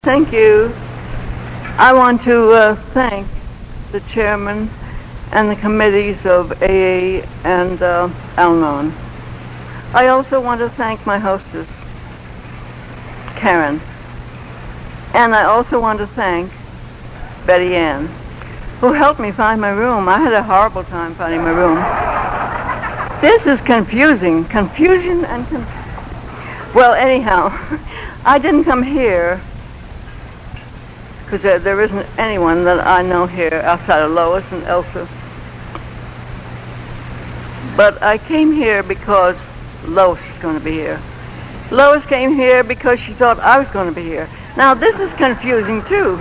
Thank you. I want to thank the chairman and the committees of AA and Al-Anon. I also want to thank my hostess, Karen. And I also want to thank Betty Ann, who helped me find my room. I had a horrible time finding my room. This is confusing. Confusion and well, anyhow, I didn't come here because there isn't anyone that I know here outside of Lois and Elsa. But I came here because Lois was going to be here. Lois came here because she thought I was going to be here. Now, this is confusing, too.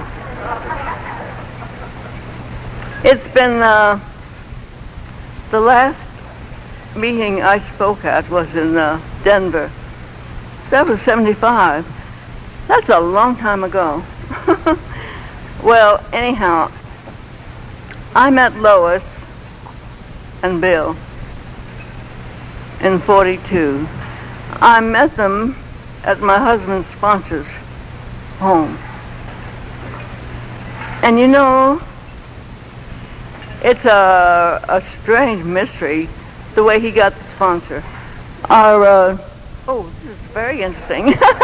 It's been the last meeting I spoke at was in Denver. That was 75. That's a long time ago. Well, anyhow, I met Lois and Bill in 42. I met them at my husband's sponsor's home. And you know, it's a strange mystery the way he got the sponsor. Our, this is very interesting.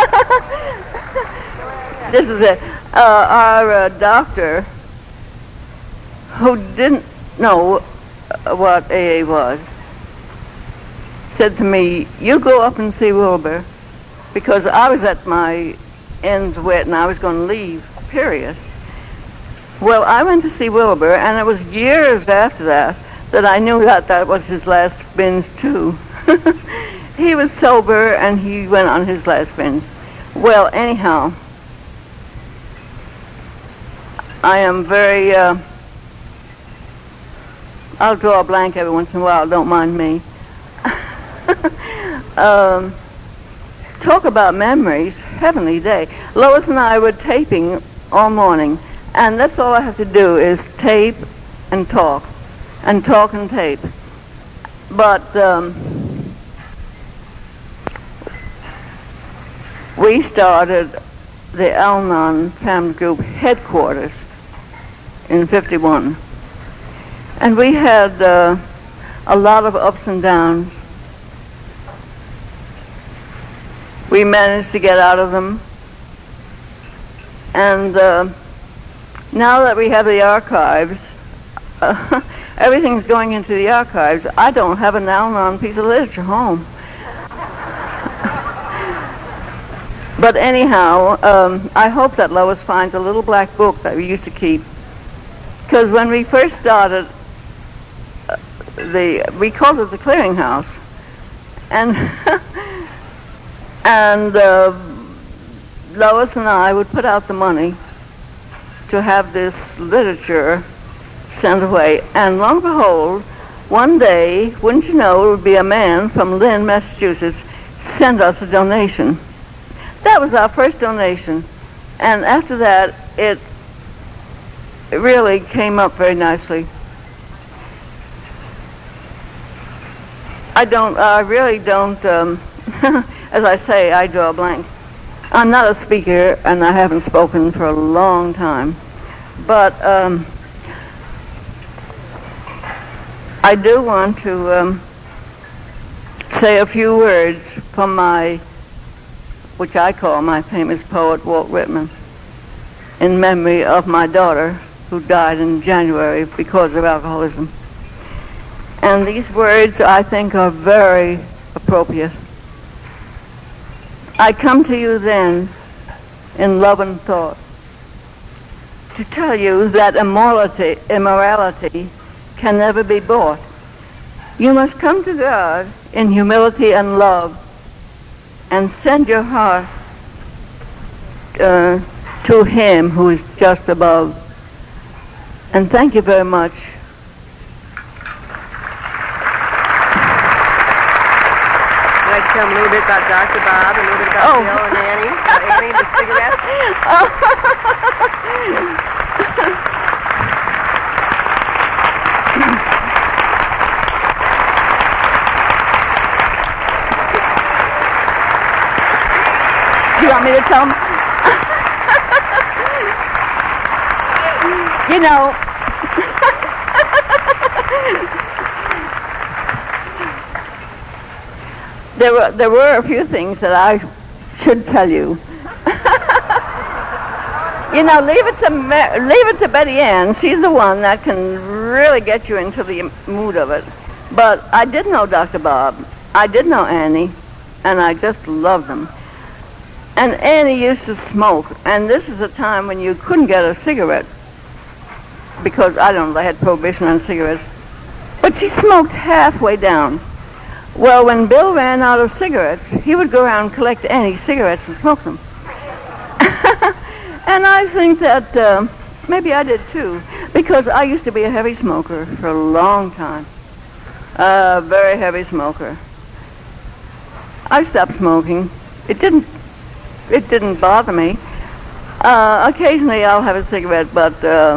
This is it. Our doctor, who didn't know what AA was, said to me, "You go up and see Wilbur," because I was at my ends wet and I was going to leave, period. Well, I went to see Wilbur, and it was years after that I knew that was his last binge, too. He was sober, and he went on his last binge. Well, anyhow, I am very, I'll draw a blank every once in a while, don't mind me. Talk about memories, heavenly day. Lois and I were taping all morning, and that's all I have to do is tape and talk and tape. But we started the Al-Anon Family Group headquarters in 51. And we had a lot of ups and downs. We managed to get out of them. And now that we have the archives, everything's going into the archives. I don't have an Al-Anon piece of literature home. But anyhow, I hope that Lois finds a little black book that we used to keep. Because when we first started, we called it the Clearinghouse. And Lois and I would put out the money to have this literature sent away. And lo and behold, one day, wouldn't you know, it would be a man from Lynn, Massachusetts, send us a donation. That was our first donation. And after that, it really came up very nicely. I really don't, as I say, I draw a blank. I'm not a speaker, and I haven't spoken for a long time. But I do want to say a few words from which I call my famous poet, Walt Whitman, in memory of my daughter, who died in January because of alcoholism. And these words, I think, are very appropriate. I come to you then, in love and thought, to tell you that immorality can never be bought. You must come to God in humility and love, and send your heart to Him who is just above. And thank you very much. Would you like to tell them a little bit about Dr. Bob, a little bit about Bill and Annie? Annie and the cigarette? You want me to tell them? You know, there were a few things that I should tell you. You know, leave it to Betty Ann. She's the one that can really get you into the mood of it. But I did know Dr. Bob. I did know Annie, and I just loved them. And Annie used to smoke, and this is a time when you couldn't get a cigarette because, I don't know, they had prohibition on cigarettes. But she smoked halfway down. Well, when Bill ran out of cigarettes, he would go around and collect Annie's cigarettes and smoke them. And I think that maybe I did too, because I used to be a heavy smoker for a long time. A very heavy smoker. I stopped smoking. It didn't bother me. Occasionally I'll have a cigarette, but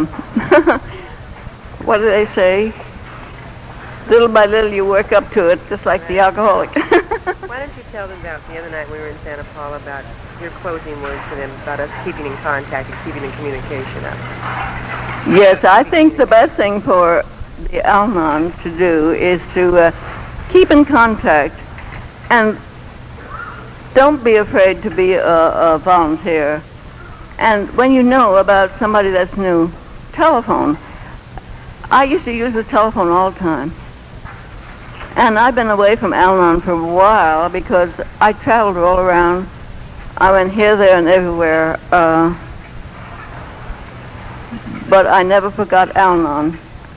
what do they say? Little by little you work up to it, just like the alcoholic. Why don't you tell them about the other night we were in Santa Paula about your closing words to them about us keeping in contact and keeping in communication up? Yes, I think the best thing for the Al-Anon to do is to keep in contact, and don't be afraid to be a volunteer. And when you know about somebody that's new, telephone. I used to use the telephone all the time. And I've been away from Al-Anon for a while because I traveled all around. I went here, there, and everywhere. But I never forgot Al-Anon.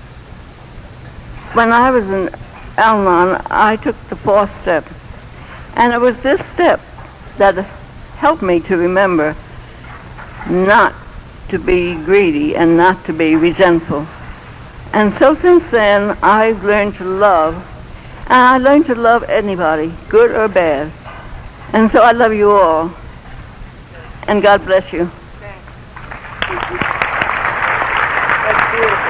When I was in Al-Anon, I took the 4th step. And it was this step that helped me to remember not to be greedy and not to be resentful. And so since then, I've learned to love. And I learned to love anybody, good or bad. And so I love you all. And God bless you. Thanks. That's beautiful.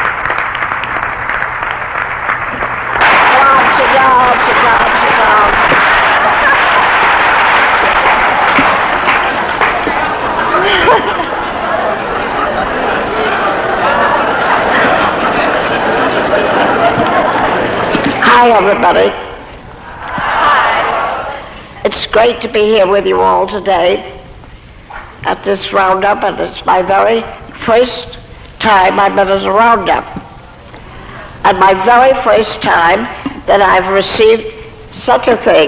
Hi, everybody. Hi. It's great to be here with you all today at this roundup, and it's my very first time I've been at a roundup, and my very first time that I've received such a thing.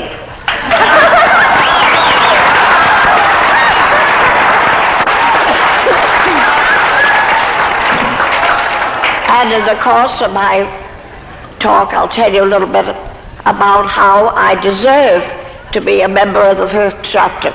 And in the course of my talk, I'll tell you a little bit about how I deserve to be a member of the first chapter.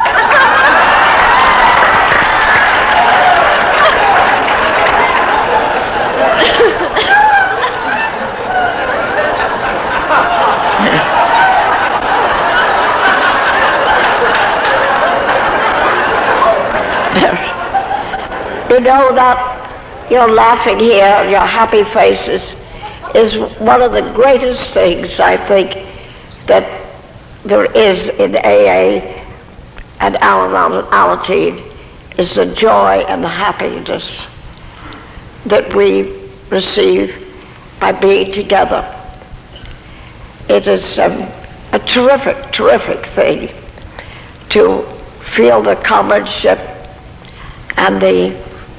You know that you're laughing here, your happy faces, is one of the greatest things, I think, that there is in AA and Al-Anon, is the joy and the happiness that we receive by being together. It is a terrific, terrific thing to feel the comradeship and the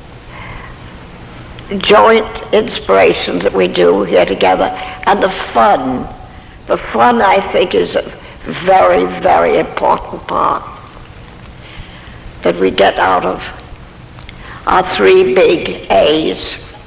joint inspirations that we do here together, and the fun. The fun, I think, is a very, very important part that we get out of our 3 big A's: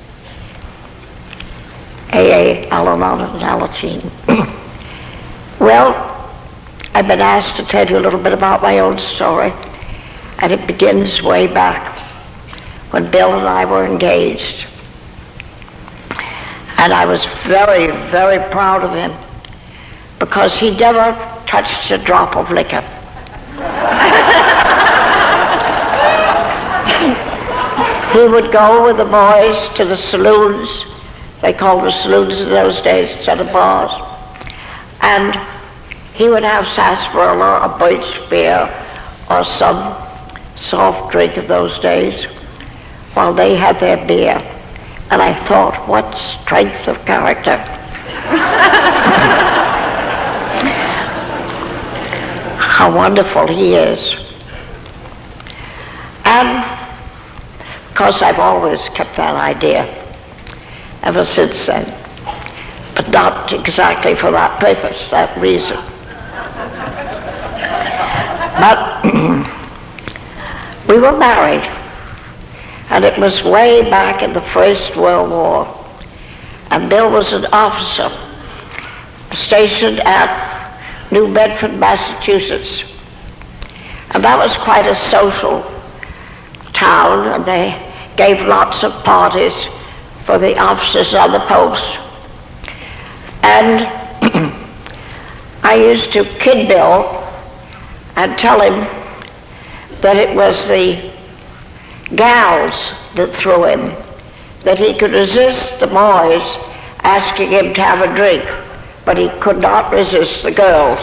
AA, Al-Anon, and Alateen. Well, I've been asked to tell you a little bit about my own story, and it begins way back when Bill and I were engaged. And I was very, very proud of him because he never touched a drop of liquor. He would go with the boys to the saloons. They called the saloons in those days instead of bars. And he would have sarsaparilla or birch beer or some soft drink of those days, while they had their beer. And I thought, what strength of character. How wonderful he is. And, of course, I've always kept that idea ever since then, but not exactly for that purpose, that reason. But we were married, and it was way back in the First World War, and Bill was an officer stationed at New Bedford, Massachusetts, and that was quite a social town, and they gave lots of parties for the officers on the post. And I used to kid Bill and tell him that it was the gals that threw him, that he could resist the boys asking him to have a drink, but he could not resist the girls.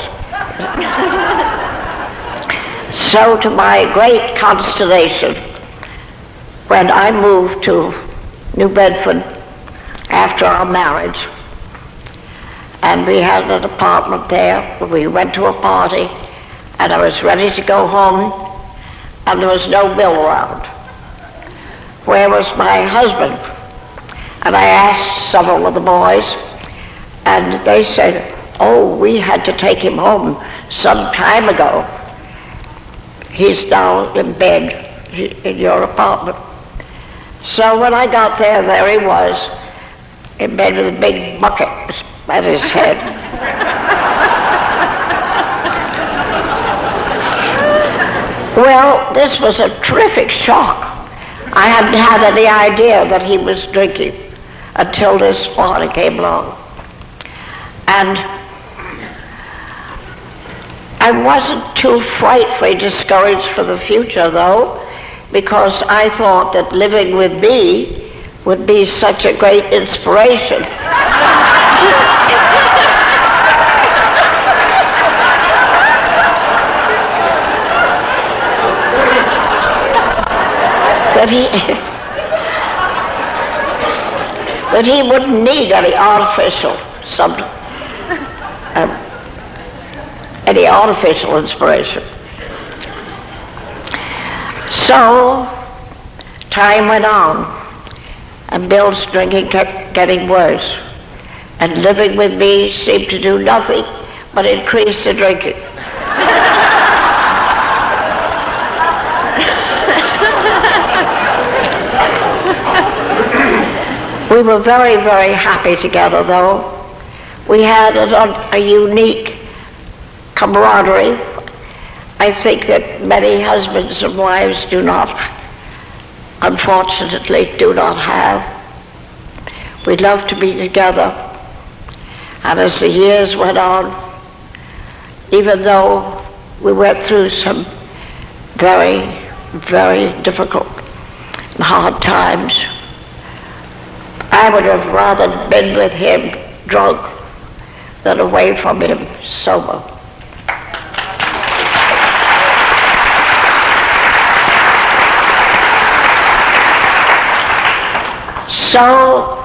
So to my great consternation, when I moved to New Bedford after our marriage, and we had an apartment there, we went to a party, and I was ready to go home, and there was no Bill around. Where was my husband? And I asked several of the boys, and they said, oh, we had to take him home some time ago. He's now in bed in your apartment. So when I got there, there he was, in bed with a big bucket at his head. Well, this was a terrific shock. I hadn't had any idea that he was drinking until this party came along. And I wasn't too frightfully discouraged for the future, though, because I thought that living with me would be such a great inspiration. that he wouldn't need any artificial inspiration. So time went on, and Bill's drinking kept getting worse, and living with me seemed to do nothing but increase the drinking. We were very, very happy together, though. We had a unique camaraderie. I think that many husbands and wives do not, unfortunately, do not have. We loved to be together. And as the years went on, even though we went through some very, very difficult and hard times, I would have rather been with him drunk than away from him sober. So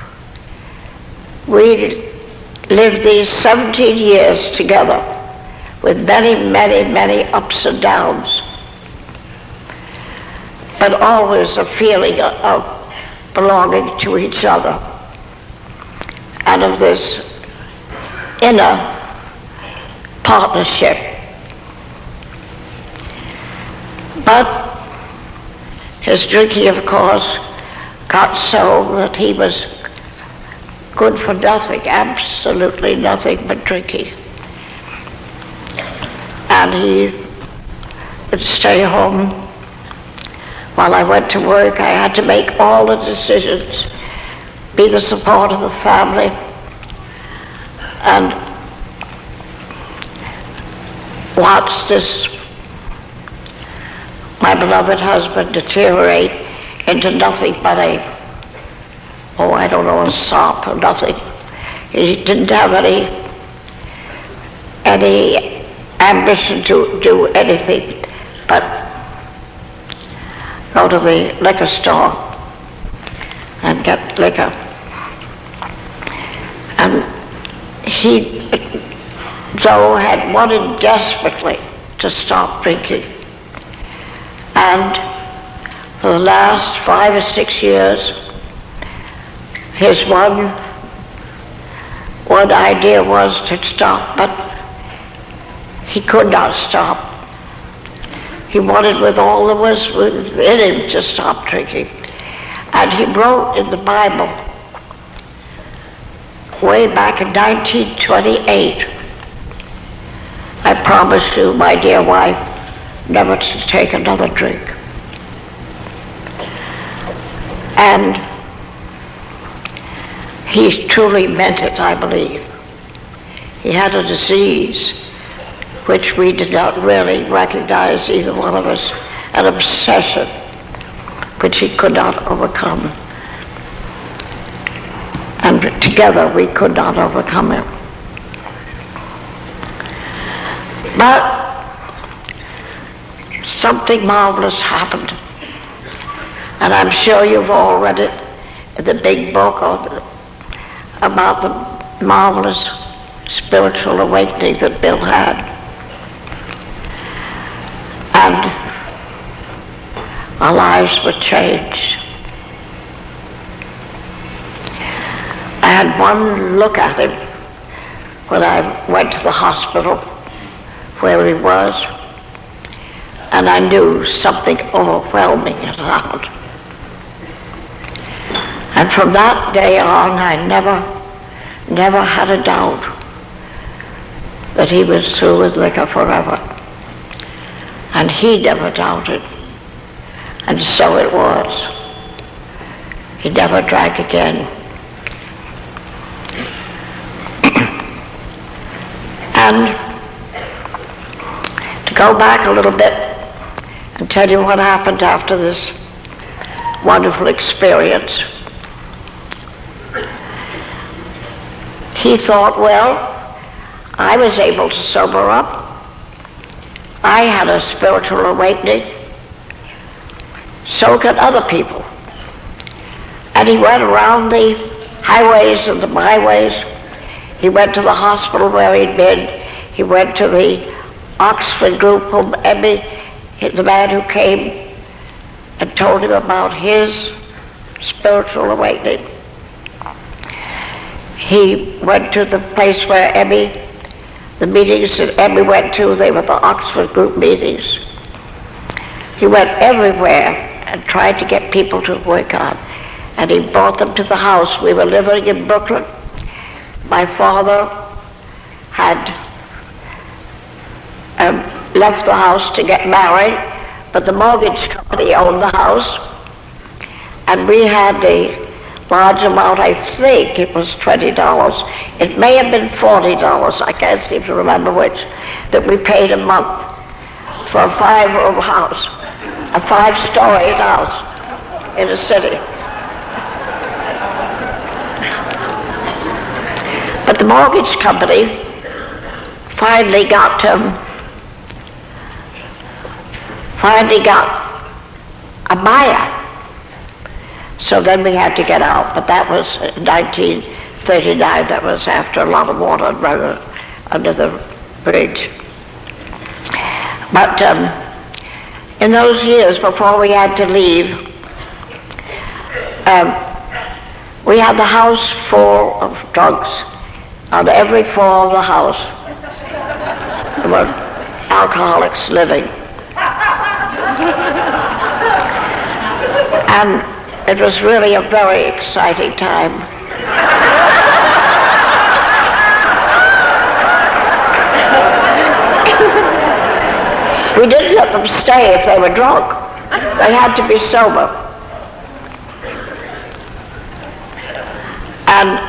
we lived these 17 years together with many, many, many ups and downs, but always a feeling of belonging to each other and of this inner partnership. But his drinking, of course, got so that he was good for nothing, absolutely nothing but drinking. And he would stay home while I went to work. I had to make all the decisions, be the support of the family, and watch this, my beloved husband, deteriorate into nothing but a sop or nothing. He didn't have any ambition to do anything but go to the liquor store and get liquor. And he, though, had wanted desperately to stop drinking. And for the last 5 or 6 years, his one idea was to stop, but he could not stop. He wanted with all that was within him to stop drinking. And he wrote in the Bible, way back in 1928, I promise you, my dear wife, never to take another drink. And he truly meant it, I believe. He had a disease which we did not really recognize, either one of us, an obsession which he could not overcome. And together we could not overcome it. But something marvelous happened. And I'm sure you've all read it in the big book about the marvelous spiritual awakening that Bill had. And our lives were changed. I had one look at him when I went to the hospital where he was, and I knew something overwhelming had happened. And from that day on, I never had a doubt that he was through with liquor forever. And he never doubted. And so it was. He never drank again. And to go back a little bit and tell you what happened after this wonderful experience, he thought, well, I was able to sober up. I had a spiritual awakening. So can other people. And he went around the highways and the byways. He went to the hospital where he'd been. He went to the Oxford group whom Emmy, the man who came and told him about his spiritual awakening. He went to the place where Emmy, the meetings that Emmy went to, they were the Oxford group meetings. He went everywhere and tried to get people to work on. And he brought them to the house. We were living in Brooklyn. My father had left the house to get married, but the mortgage company owned the house. And we had a large amount, I think it was $20. It may have been $40, I can't seem to remember which, that we paid a month for a 5-room house, a 5-story house in the city. But the mortgage company finally got a buyer. So then we had to get out, but that was 1939. That was after a lot of water had run under the bridge. But in those years before we had to leave, we had the house full of drugs. On every floor of the house, there were alcoholics living. And it was really a very exciting time. We didn't let them stay if they were drunk. They had to be sober. And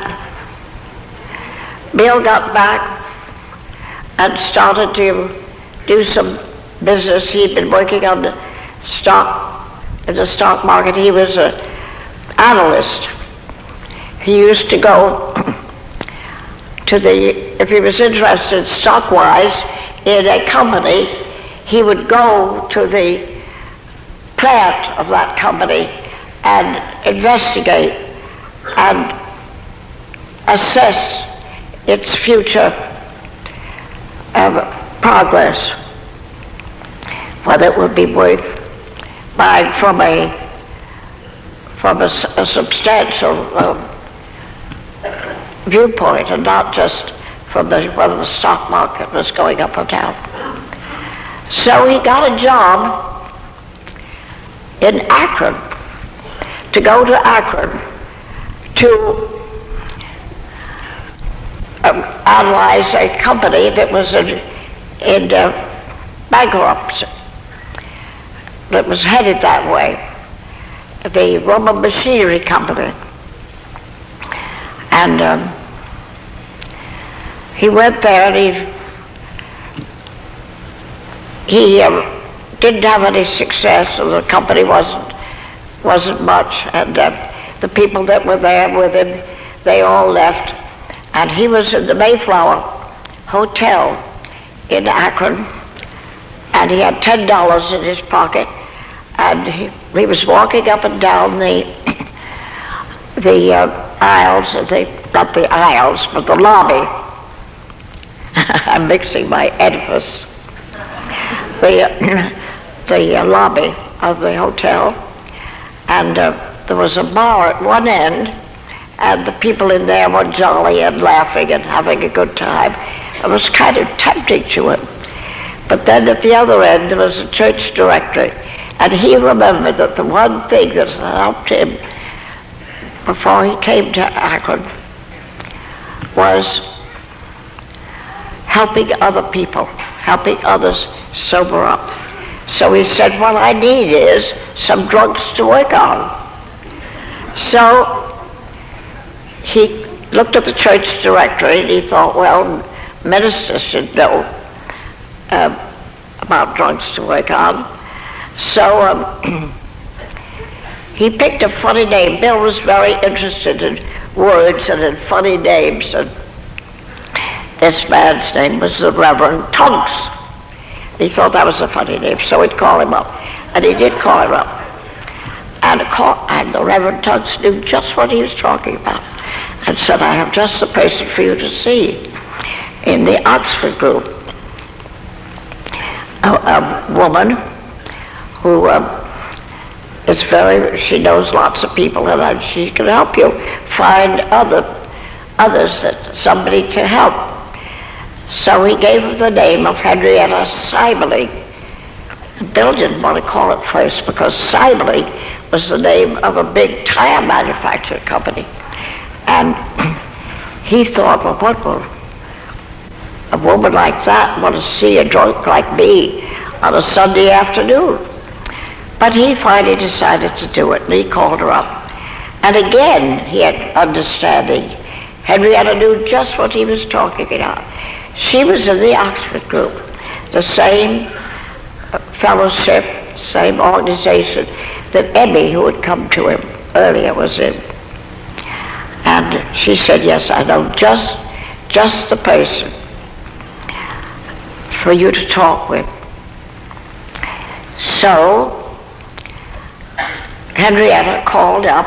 Bill got back and started to do some business. He'd been working on the in the stock market. He was an analyst. He used to go to if he was interested stock-wise in a company, he would go to the plant of that company and investigate and assess its future progress, whether it would be worth buying from a substantial viewpoint and not just from whether the stock market was going up or down. So he got a job in Akron, to go to Akron to analyze a company that was in bankruptcy, that was headed that way, the Roman Machinery Company. And he went there, and he didn't have any success, so the company wasn't much, and the people that were there with him, they all left, and he was in the Mayflower Hotel in Akron, and he had $10 in his pocket, and he was walking up and down the aisles, not the aisles, but the lobby. I'm mixing my edifice. The lobby of the hotel, and there was a bar at one end, and the people in there were jolly and laughing and having a good time. It was kind of tempting to him. But then at the other end there was a church directory, and he remembered that the one thing that helped him before he came to Akron was helping other people, helping others sober up. So he said, what I need is some drugs to work on. So he looked at the church directory and he thought, well, ministers should know about drugs to work on. So he picked a funny name. Bill was very interested in words and in funny names, and this man's name was the Reverend Tunks. He thought that was a funny name, so he'd call him up. And he did call him up. And the Reverend Tunks knew just what he was talking about, and said, I have just the person for you to see in the Oxford group. A woman who she knows lots of people, and she can help you find others, somebody to help. So he gave her the name of Henrietta Seiberling. Bill didn't want to call it first because Seiberling was the name of a big tire manufacturing company. And he thought, well, what will a woman like that want to see a drunk like me on a Sunday afternoon? But he finally decided to do it, and he called her up. And again, he had understanding. Henrietta knew just what he was talking about. She was in the Oxford group, the same fellowship, same organization that Emmy, who had come to him earlier, was in. And she said, yes, I know just the person for you to talk with. So Henrietta called up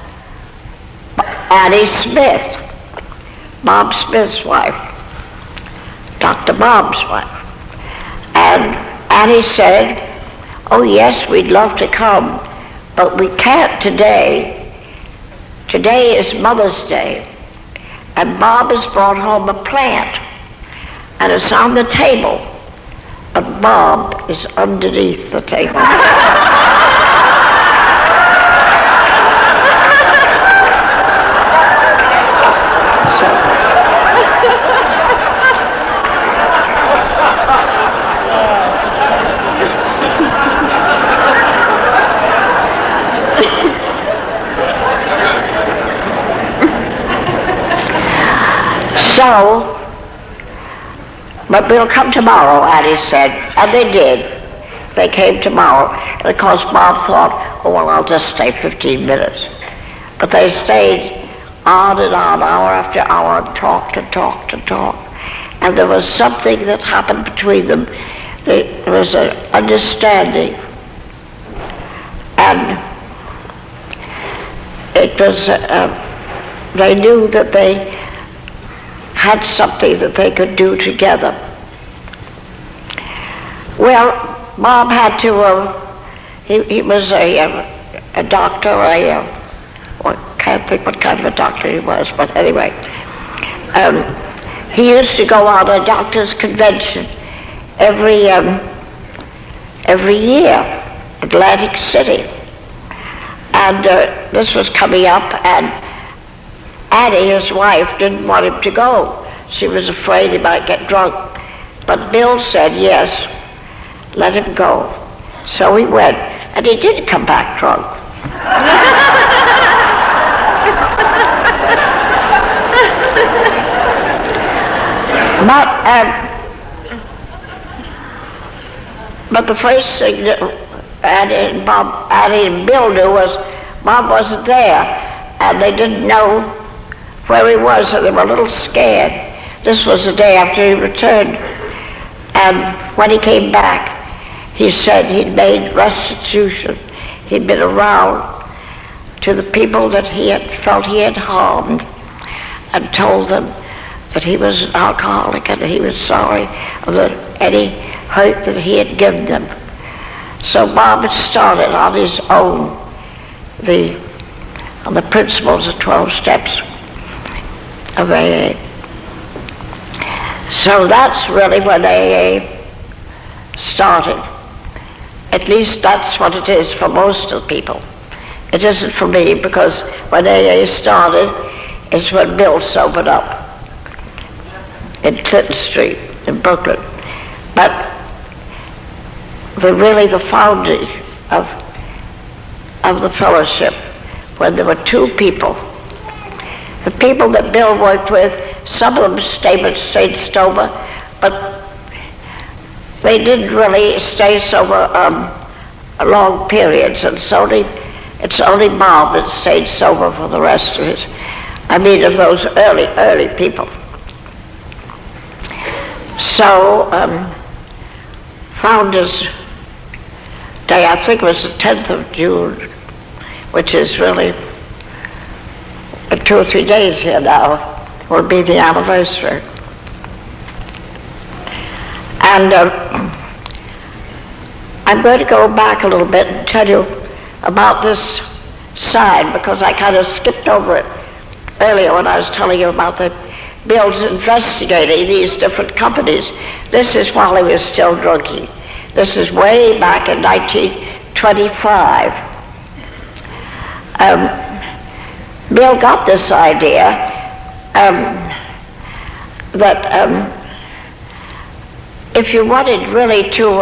Annie Smith, Bob Smith's wife, Dr. Bob's wife. And Annie said, oh yes, we'd love to come, but we can't today. Today is Mother's Day, and Bob has brought home a plant, and it's on the table, but Bob is underneath the table. But we'll come tomorrow, Annie said, and they did. They came tomorrow, and of course Bob thought, oh, well, I'll just stay 15 minutes. But they stayed on and on, hour after hour, and talked and talked and talked. And there was something that happened between them. There was an understanding And it was, they knew that they had something that they could do together. Well, Bob had to, he was a doctor, I can't think what kind of a doctor he was, but anyway. He used to go on a doctor's convention every year, Atlantic City. And this was coming up, and Annie, his wife, didn't want him to go. She was afraid he might get drunk. But Bill said, yes, let him go. So he went, and he did come back drunk. But the first thing that Annie and Bill knew was Bob wasn't there, and they didn't know where he was, and they were a little scared. This was the day after he returned, and when he came back, he said he'd made restitution. He'd been around to the people that he had felt he had harmed, and told them that he was an alcoholic and he was sorry for any hurt that he had given them. So Bob had started on his own on the principles of 12 steps of AA. So that's really when AA started. At least that's what it is for most of the people. It isn't for me, because when AA started is when Bill sobered up in Clinton Street in Brooklyn. But really the founding of the fellowship, when there were two people. The people that Bill worked with, some of them stayed sober, but they didn't really stay sober long periods, and it's only Bob that stayed sober for the rest of of those early people. So, Founders Day, I think it was the 10th of June, which is really 2 or 3 days here now, will be the anniversary. And I'm going to go back a little bit and tell you about this side, because I kind of skipped over it earlier when I was telling you about the Bill's investigating these different companies. This is while he was still drinking. This is way back in 1925. Bill got this idea that if you wanted really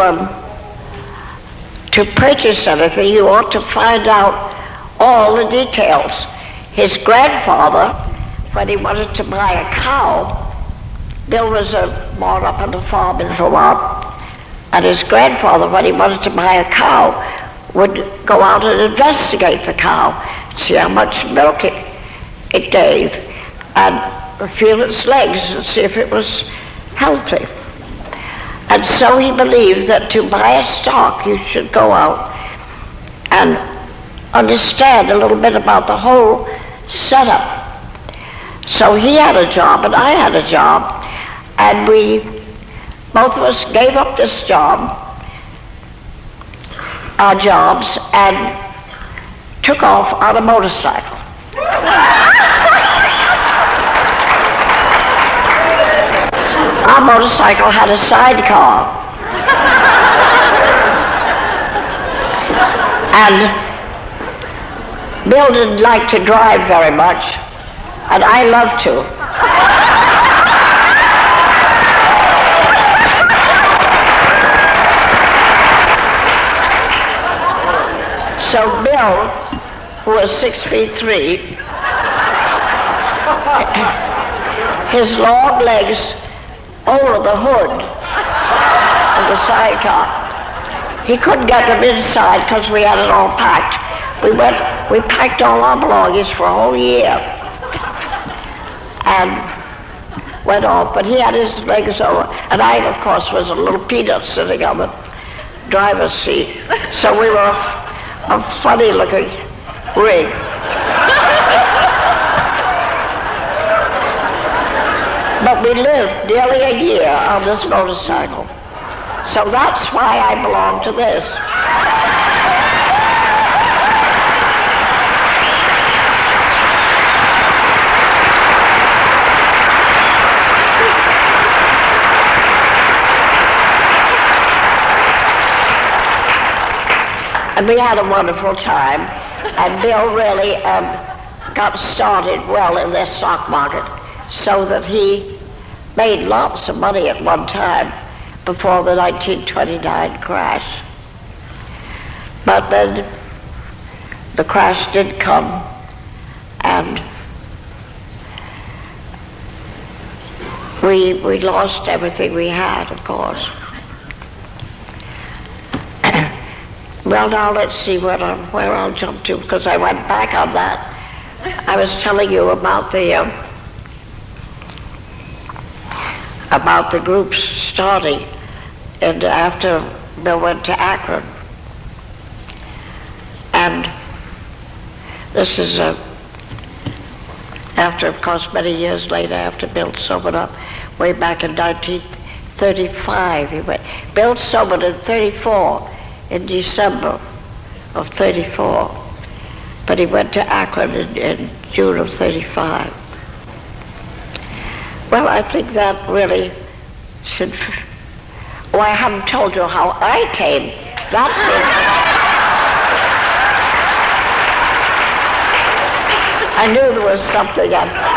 to purchase anything, you ought to find out all the details. His grandfather, when he wanted to buy a cow, Bill was born up on the farm in Vermont, and his grandfather, when he wanted to buy a cow, would go out and investigate the cow, see how much milk it gave, and feel its legs and see if it was healthy. And so he believed that to buy a stock, you should go out and understand a little bit about the whole setup. So he had a job and I had a job, and both of us gave up this job, our jobs, and took off on a motorcycle. Our motorcycle had a sidecar. And Bill didn't like to drive very much, and I loved to. So Bill, who was 6'3", his long legs over the hood of the sidecar. He couldn't get them inside because we had it all packed. We packed all our belongings for a whole year and went off, but he had his legs over, and I, of course, was a little peanut sitting on the driver's seat. So we were a funny-looking rig. But we lived nearly a year on this motorcycle. So that's why I belong to this. And we had a wonderful time. And Bill really got started well in the stock market, so that he made lots of money at one time before the 1929 crash. But then the crash did come, and we lost everything we had, of course. Well, now let's see where I'll jump to, because I went back on that. I was telling you about the groups starting, and after Bill went to Akron. And this is after, of course, many years later, after Bill sobered up, way back in 1935. Bill sobered in 34, in December of 34. But he went to Akron in June of 35. Well, I think that really should... Oh, I haven't told you how I came. That's it. I knew there was something.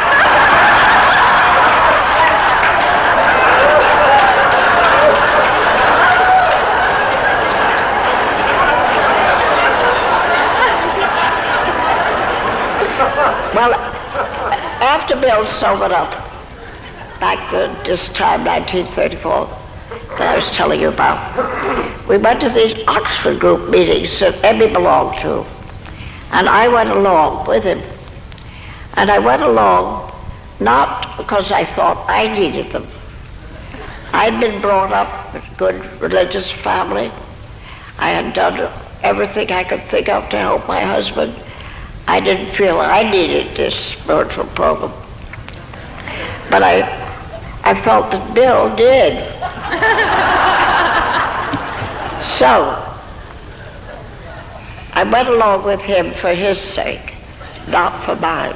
Well, after Bill sobered up, back this time, 1934, that I was telling you about, we went to these Oxford group meetings that Emmy belonged to, and I went along with him. And I went along not because I thought I needed them. I'd been brought up in a good religious family. I had done everything I could think of to help my husband. I didn't feel I needed this spiritual program. But I felt that Bill did. So, I went along with him for his sake, not for mine.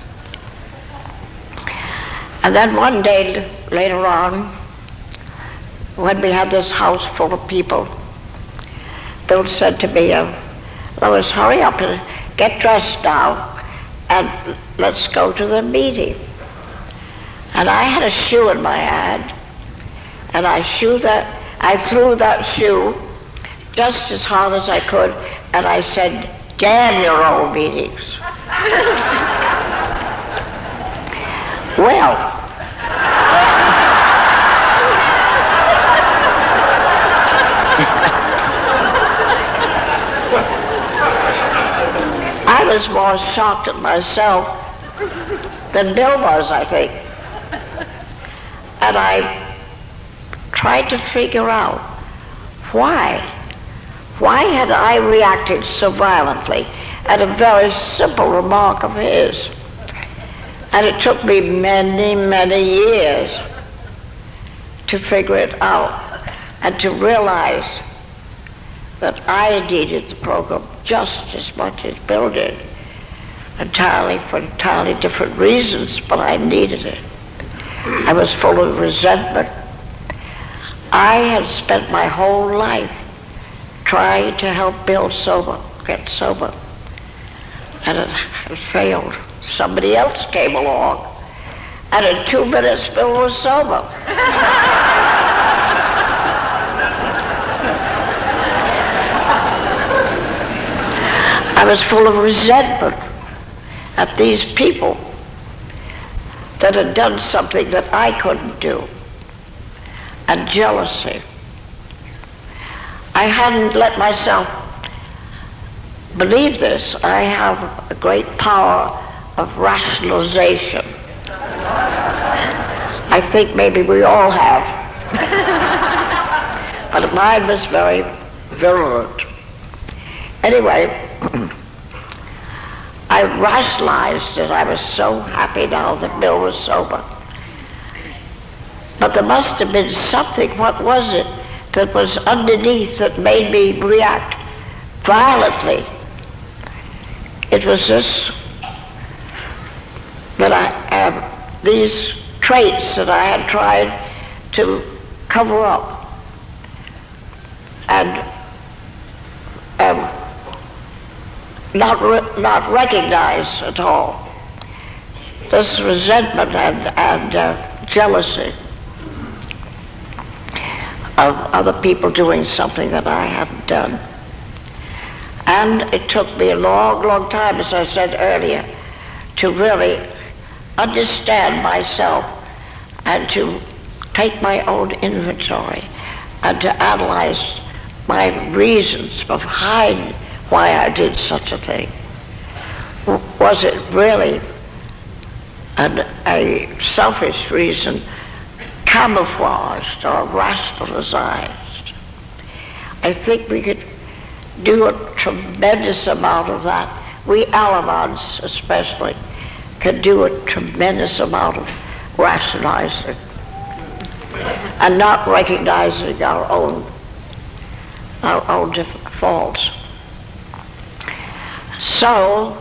And then one day later on, when we had this house full of people, Bill said to me, Lois, hurry up and get dressed now, and let's go to the meeting. And I had a shoe in my hand, and I threw that shoe just as hard as I could, and I said, damn your old meetings. Well, I was more shocked at myself than Bill was, I think. And I tried to figure out why had I reacted so violently at a very simple remark of his. And it took me many, many years to figure it out and to realize that I needed the program just as much as Bill did, for entirely different reasons, but I needed it. I was full of resentment. I had spent my whole life trying to help Bill get sober, and it failed. Somebody else came along, and in 2 minutes Bill was sober. I was full of resentment at these people that had done something that I couldn't do, and jealousy. I hadn't let myself believe this. I have a great power of rationalization. I think maybe we all have. But mine was very virulent. Anyway, I rationalized that I was so happy now that Bill was sober. But there must have been something, what was it, that was underneath that made me react violently. It was this, that these traits that I had tried to cover up and not recognize at all. This resentment and jealousy of other people doing something that I hadn't done. And it took me a long, long time, as I said earlier, to really understand myself and to take my own inventory and to analyze my reasons behind why I did such a thing. Was it really a selfish reason camouflaged or rationalized? I think we could do a tremendous amount of that. We Alevins especially can do a tremendous amount of rationalizing and not recognizing our own different faults. So,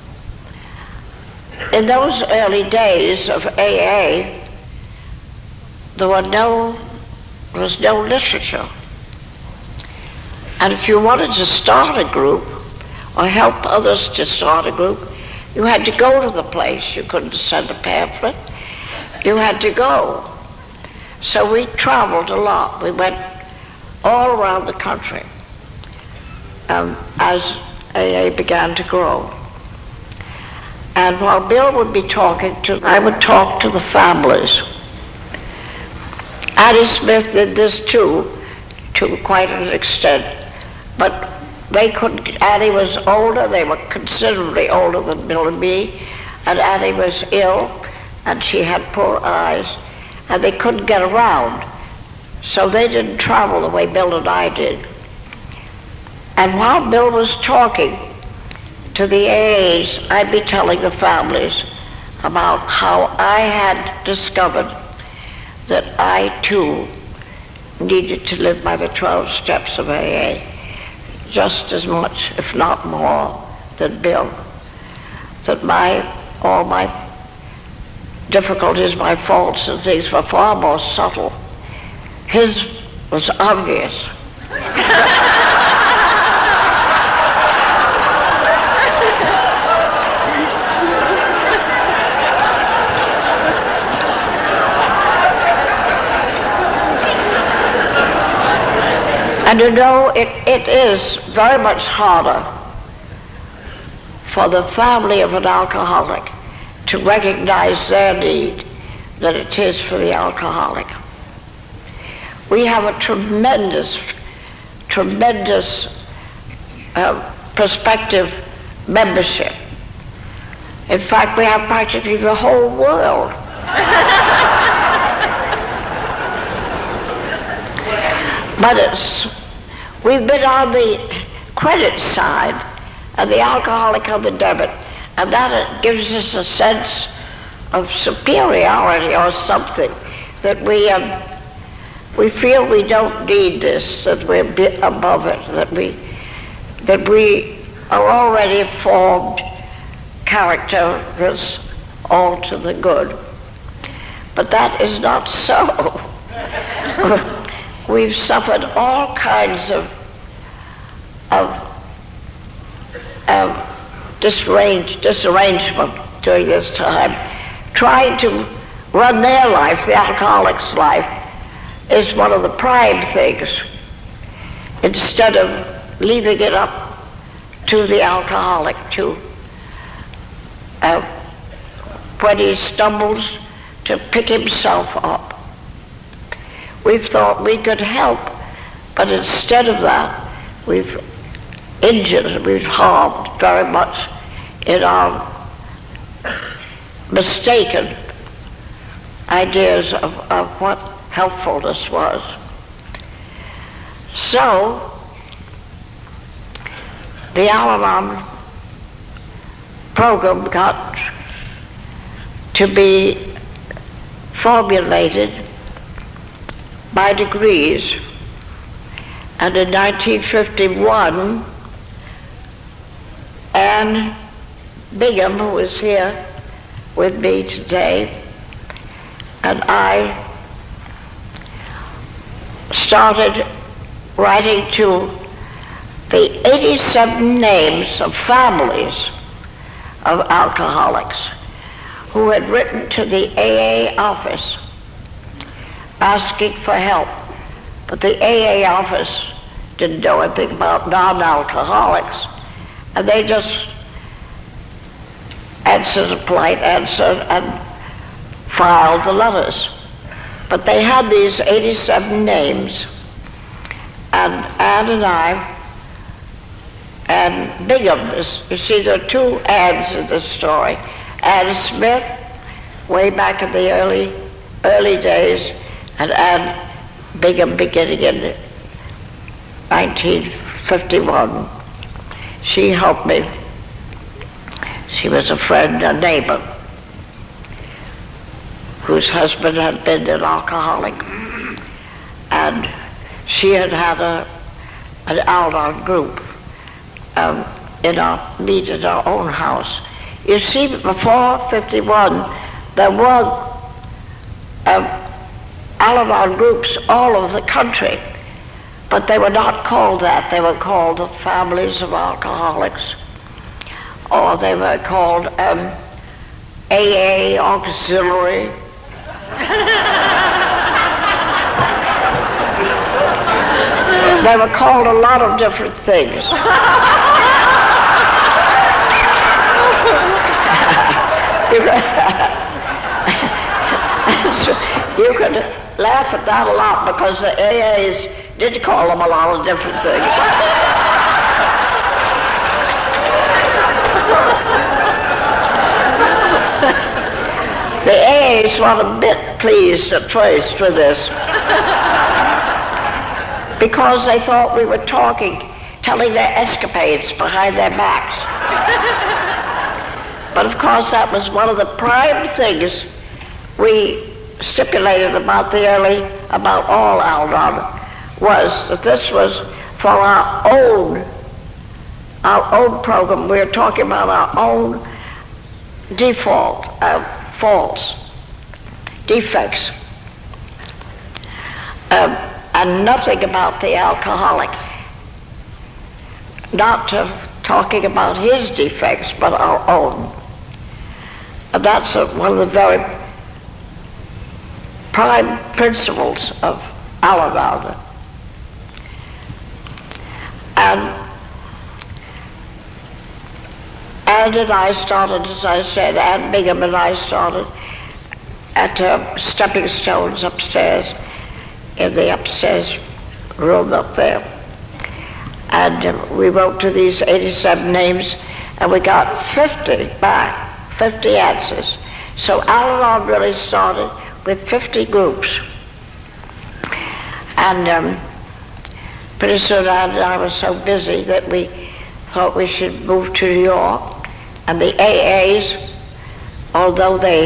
in those early days of AA, there was no literature. And if you wanted to start a group or help others to start a group, you had to go to the place. You couldn't send a pamphlet. You had to go. So we traveled a lot. We went all around the country as AA began to grow. And while Bill would be talking I would talk to the families. Addie Smith did this too, to quite an extent. But they couldn't, Addie was older, they were considerably older than Bill and me, and Addie was ill, and she had poor eyes, and they couldn't get around. So they didn't travel the way Bill and I did. And while Bill was talking to the AAs, I'd be telling the families about how I had discovered that I too needed to live by the 12 steps of AA, just as much, if not more, than Bill. That all my difficulties, my faults and things were far more subtle. His was obvious. And you know, it is very much harder for the family of an alcoholic to recognize their need than it is for the alcoholic. We have a tremendous prospective membership. In fact, we have practically the whole world. But we've been on the credit side and the alcoholic on the debit, and that gives us a sense of superiority or something, that we feel we don't need this, that we're a bit above it, that we are already formed character that's all to the good. But that is not so. We've suffered all kinds of disarrangement during this time. Trying to run their life, the alcoholic's life, is one of the prime things, instead of leaving it up to the alcoholic to, when he stumbles, to pick himself up. We've thought we could help, but instead of that, we've injured, we've harmed very much in our mistaken ideas of what helpfulness was. So, the Al-Anon program got to be formulated by degrees. And in 1951, Anne Bingham, who is here with me today, and I started writing to the 87 names of families of alcoholics who had written to the AA office asking for help. But the AA office didn't know anything about non-alcoholics, and they just answered a polite answer and filed the letters. But they had these 87 names, and Anne and I, and Bingham, you see there are two Annes in this story. Anne Smith, way back in the early days, and Anne Bingham beginning in 1951. She helped me. She was a friend, a neighbor, whose husband had been an alcoholic, and she had an Al-Anon group meet in our own house. You see, before 51, there were Al-Anon groups all over the country, but they were not called that. They were called the Families of Alcoholics, or they were called AA Auxiliary. They were called a lot of different things. You could laugh at that a lot because the AAs did call them a lot of different things. The AAs were a bit pleased at first with this because they thought we were telling their escapades behind their backs. But of course that was one of the prime things we stipulated about all Al-Anon, was that this was for our own program. We were talking about our own faults, defects, and nothing about the alcoholic. Not talking about his defects, but our own. And that's one of the very prime principles of Al-Anon. And Anne and I started, as I said, Anne Bingham and I started at Stepping Stones upstairs, in the upstairs room up there. And we wrote to these 87 names, and we got 50 answers. So Al-Anon really started with 50 groups. And pretty soon Anne and I were so busy that we thought we should move to New York. And the AAs, although they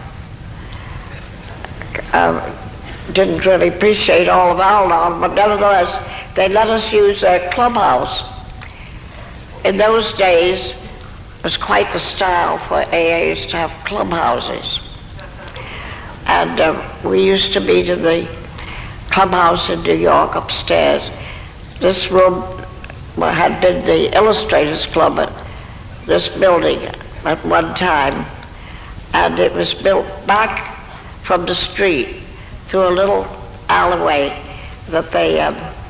didn't really appreciate all of Al-Anon, but nevertheless, they let us use their clubhouse. In those days, it was quite the style for AAs to have clubhouses. And we used to meet in the clubhouse in New York upstairs. This room had been the Illustrators Club at this building at one time, and it was built back from the street through a little alleyway that the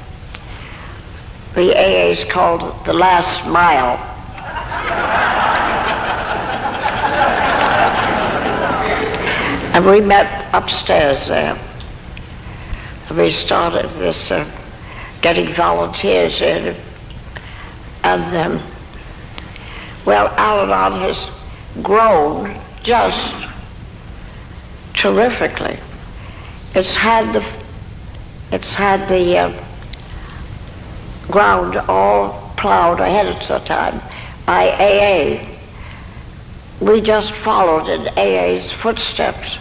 AAs called the last mile. And we met upstairs there. And we started this getting volunteers in. And well, Al-Anon has grown just terrifically. It's had the ground all plowed ahead at the time by AA. We just followed in AA's footsteps.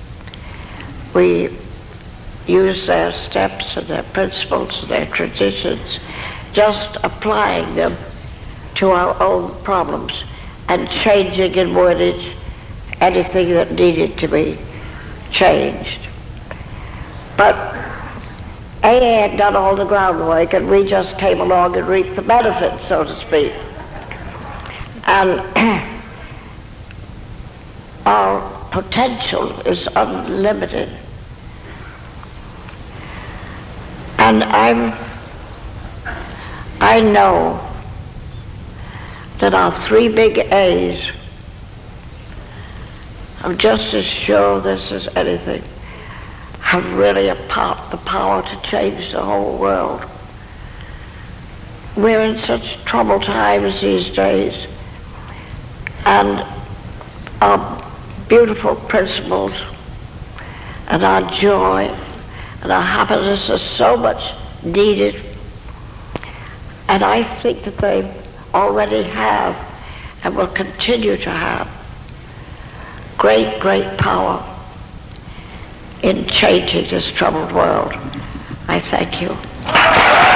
We used their steps and their principles and their traditions, just applying them to our own problems and changing in wordage anything that needed to be changed. But AA had done all the groundwork, and we just came along and reaped the benefits, so to speak. And our potential is unlimited. And I know that our three big A's, I'm just as sure of this as anything, have really the power to change the whole world. We're in such troubled times these days, and our beautiful principles and our joy and our happiness are so much needed, and I think that they already have and will continue to have great, great power in changing this troubled world. I thank you.